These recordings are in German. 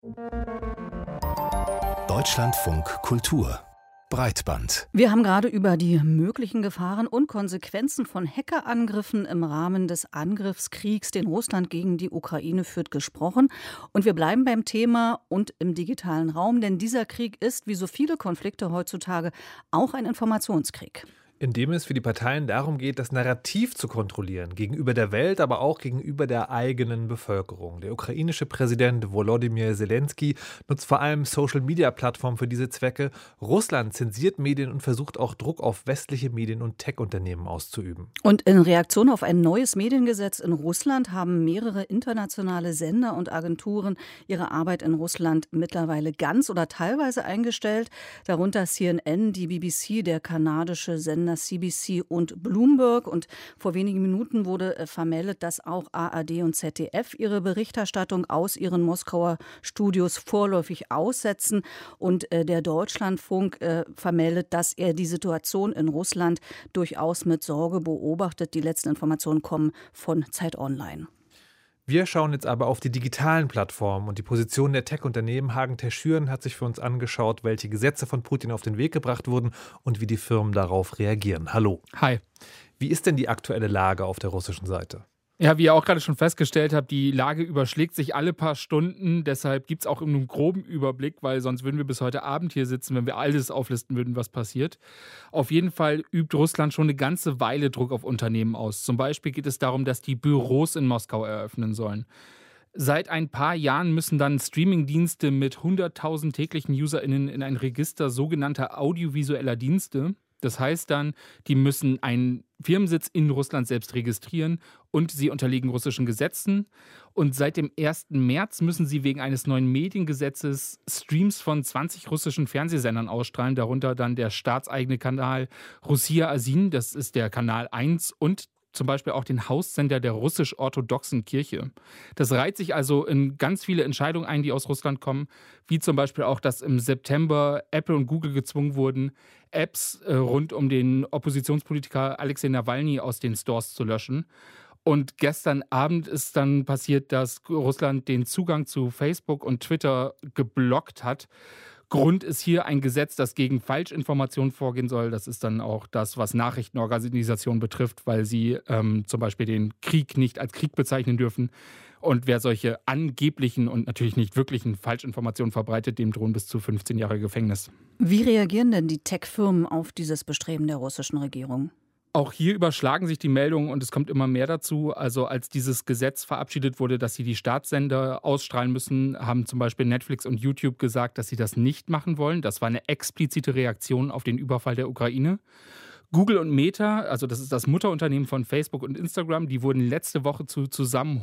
Deutschlandfunk Kultur Breitband. Wir haben gerade über die möglichen Gefahren und Konsequenzen von Hackerangriffen im Rahmen des Angriffskriegs, den Russland gegen die Ukraine führt, gesprochen. Und wir bleiben beim Thema und im digitalen Raum, denn dieser Krieg ist, wie so viele Konflikte heutzutage, auch ein Informationskrieg. In dem es für die Parteien darum geht, das Narrativ zu kontrollieren, gegenüber der Welt, aber auch gegenüber der eigenen Bevölkerung. Der ukrainische Präsident Volodymyr Zelensky nutzt vor allem Social-Media-Plattformen für diese Zwecke. Russland zensiert Medien und versucht auch Druck auf westliche Medien- und Tech-Unternehmen auszuüben. Und in Reaktion auf ein neues Mediengesetz in Russland haben mehrere internationale Sender und Agenturen ihre Arbeit in Russland mittlerweile ganz oder teilweise eingestellt. Darunter CNN, die BBC, der kanadische Sender CBC und Bloomberg. Und vor wenigen Minuten wurde vermeldet, dass auch ARD und ZDF ihre Berichterstattung aus ihren Moskauer Studios vorläufig aussetzen. Und der Deutschlandfunk vermeldet, dass er die Situation in Russland durchaus mit Sorge beobachtet. Die letzten Informationen kommen von Zeit Online. Wir schauen jetzt aber auf die digitalen Plattformen und die Position der Tech-Unternehmen. Hagen Terschüren hat sich für uns angeschaut, welche Gesetze von Putin auf den Weg gebracht wurden und wie die Firmen darauf reagieren. Hallo. Hi. Wie ist denn die aktuelle Lage auf der russischen Seite? Ja, wie ihr auch gerade schon festgestellt habt, die Lage überschlägt sich alle paar Stunden. Deshalb gibt es auch einen groben Überblick, weil sonst würden wir bis heute Abend hier sitzen, wenn wir alles auflisten würden, was passiert. Auf jeden Fall übt Russland schon eine ganze Weile Druck auf Unternehmen aus. Zum Beispiel geht es darum, dass die Büros in Moskau eröffnen sollen. Seit ein paar Jahren müssen dann Streamingdienste mit 100.000 täglichen UserInnen in ein Register sogenannter audiovisueller Dienste. Das heißt dann, die müssen einen Firmensitz in Russland selbst registrieren und sie unterliegen russischen Gesetzen. Und seit dem 1. März müssen sie wegen eines neuen Mediengesetzes Streams von 20 russischen Fernsehsendern ausstrahlen, darunter dann der staatseigene Kanal Russia Azin, das ist der Kanal 1, und zum Beispiel auch den Haussender der russisch-orthodoxen Kirche. Das reiht sich also in ganz viele Entscheidungen ein, die aus Russland kommen, wie zum Beispiel auch, dass im September Apple und Google gezwungen wurden, Apps rund um den Oppositionspolitiker Alexei Nawalny aus den Stores zu löschen. Und gestern Abend ist dann passiert, dass Russland den Zugang zu Facebook und Twitter geblockt hat. Grund ist hier ein Gesetz, das gegen Falschinformationen vorgehen soll. Das ist dann auch das, was Nachrichtenorganisationen betrifft, weil sie zum Beispiel den Krieg nicht als Krieg bezeichnen dürfen. Und wer solche angeblichen und natürlich nicht wirklichen Falschinformationen verbreitet, dem drohen bis zu 15 Jahre Gefängnis. Wie reagieren denn die Tech-Firmen auf dieses Bestreben der russischen Regierung? Auch hier überschlagen sich die Meldungen und es kommt immer mehr dazu. Also als dieses Gesetz verabschiedet wurde, dass sie die Staatssender ausstrahlen müssen, haben zum Beispiel Netflix und YouTube gesagt, dass sie das nicht machen wollen. Das war eine explizite Reaktion auf den Überfall der Ukraine. Google und Meta, also das ist das Mutterunternehmen von Facebook und Instagram, die wurden letzte Woche zu zusammen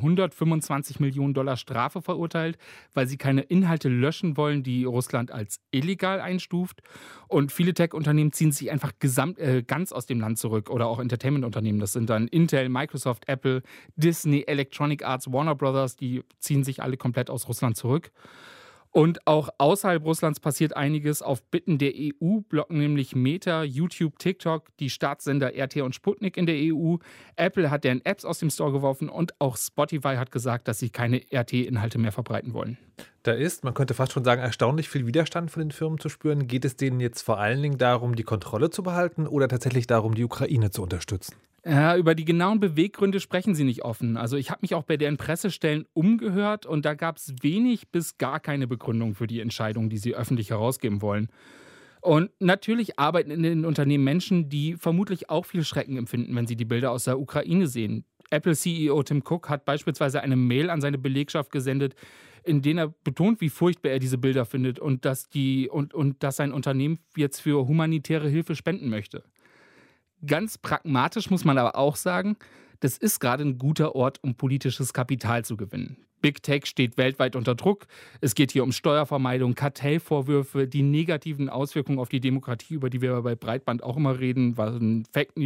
125 Millionen Dollar Strafe verurteilt, weil sie keine Inhalte löschen wollen, die Russland als illegal einstuft. Und viele Tech-Unternehmen ziehen sich einfach ganz aus dem Land zurück oder auch Entertainment-Unternehmen. Das sind dann Intel, Microsoft, Apple, Disney, Electronic Arts, Warner Brothers, die ziehen sich alle komplett aus Russland zurück. Und auch außerhalb Russlands passiert einiges. Auf Bitten der EU blocken nämlich Meta, YouTube, TikTok, die Staatssender RT und Sputnik in der EU. Apple hat deren Apps aus dem Store geworfen und auch Spotify hat gesagt, dass sie keine RT-Inhalte mehr verbreiten wollen. Da ist, man könnte fast schon sagen, erstaunlich viel Widerstand von den Firmen zu spüren. Geht es denen jetzt vor allen Dingen darum, die Kontrolle zu behalten oder tatsächlich darum, die Ukraine zu unterstützen? Ja, über die genauen Beweggründe sprechen sie nicht offen. Also ich habe mich auch bei deren Pressestellen umgehört und da gab es wenig bis gar keine Begründung für die Entscheidung, die sie öffentlich herausgeben wollen. Und natürlich arbeiten in den Unternehmen Menschen, die vermutlich auch viel Schrecken empfinden, wenn sie die Bilder aus der Ukraine sehen. Apple-CEO Tim Cook hat beispielsweise eine Mail an seine Belegschaft gesendet, in der er betont, wie furchtbar er diese Bilder findet und dass sein Unternehmen jetzt für humanitäre Hilfe spenden möchte. Ganz pragmatisch muss man aber auch sagen, das ist gerade ein guter Ort, um politisches Kapital zu gewinnen. Big Tech steht weltweit unter Druck. Es geht hier um Steuervermeidung, Kartellvorwürfe, die negativen Auswirkungen auf die Demokratie, über die wir bei Breitband auch immer reden, waren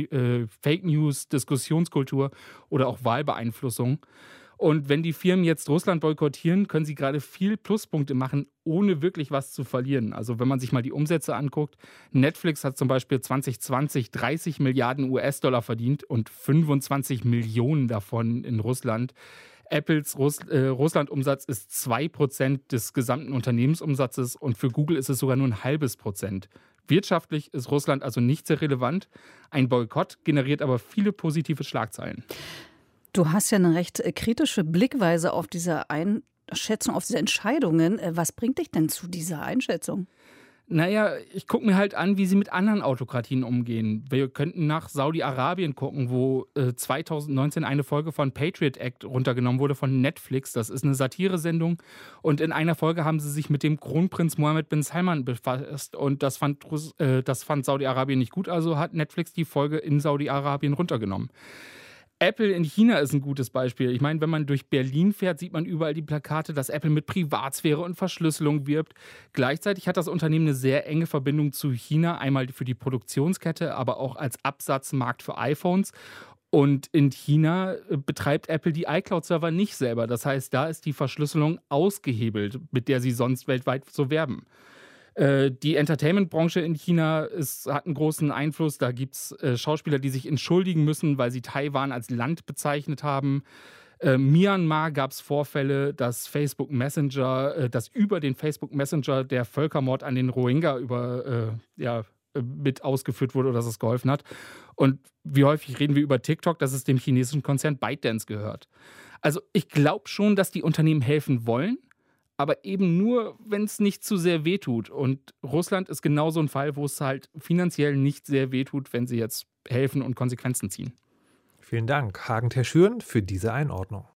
Fake News, Diskussionskultur oder auch Wahlbeeinflussung. Und wenn die Firmen jetzt Russland boykottieren, können sie gerade viel Pluspunkte machen, ohne wirklich was zu verlieren. Also wenn man sich mal die Umsätze anguckt, Netflix hat zum Beispiel 2020 30 Milliarden US-Dollar verdient und 25 Millionen davon in Russland. Apples Russland-Umsatz ist 2% des gesamten Unternehmensumsatzes und für Google ist es sogar nur 0,5%. Wirtschaftlich ist Russland also nicht sehr relevant. Ein Boykott generiert aber viele positive Schlagzeilen. Du hast ja eine recht kritische Blickweise auf diese Einschätzung, auf diese Entscheidungen. Was bringt dich denn zu dieser Einschätzung? Naja, ich gucke mir halt an, wie sie mit anderen Autokratien umgehen. Wir könnten nach Saudi-Arabien gucken, wo 2019 eine Folge von Patriot Act runtergenommen wurde von Netflix. Das ist eine Satiresendung. Und in einer Folge haben sie sich mit dem Kronprinz Mohammed bin Salman befasst. Und das fand Saudi-Arabien nicht gut. Also hat Netflix die Folge in Saudi-Arabien runtergenommen. Apple in China ist ein gutes Beispiel. Ich meine, wenn man durch Berlin fährt, sieht man überall die Plakate, dass Apple mit Privatsphäre und Verschlüsselung wirbt. Gleichzeitig hat das Unternehmen eine sehr enge Verbindung zu China, einmal für die Produktionskette, aber auch als Absatzmarkt für iPhones. Und in China betreibt Apple die iCloud-Server nicht selber. Das heißt, da ist die Verschlüsselung ausgehebelt, mit der sie sonst weltweit so werben. Die Entertainment-Branche in China hat einen großen Einfluss. Da gibt es Schauspieler, die sich entschuldigen müssen, weil sie Taiwan als Land bezeichnet haben. Myanmar gab es Vorfälle, dass über den Facebook Messenger der Völkermord an den Rohingya mit ausgeführt wurde oder dass es geholfen hat. Und wie häufig reden wir über TikTok, dass es dem chinesischen Konzern ByteDance gehört. Also ich glaube schon, dass die Unternehmen helfen wollen, aber eben nur, wenn es nicht zu sehr wehtut. Und Russland ist genau so ein Fall, wo es halt finanziell nicht sehr wehtut, wenn sie jetzt helfen und Konsequenzen ziehen. Vielen Dank, Hagen Terschüren, für diese Einordnung.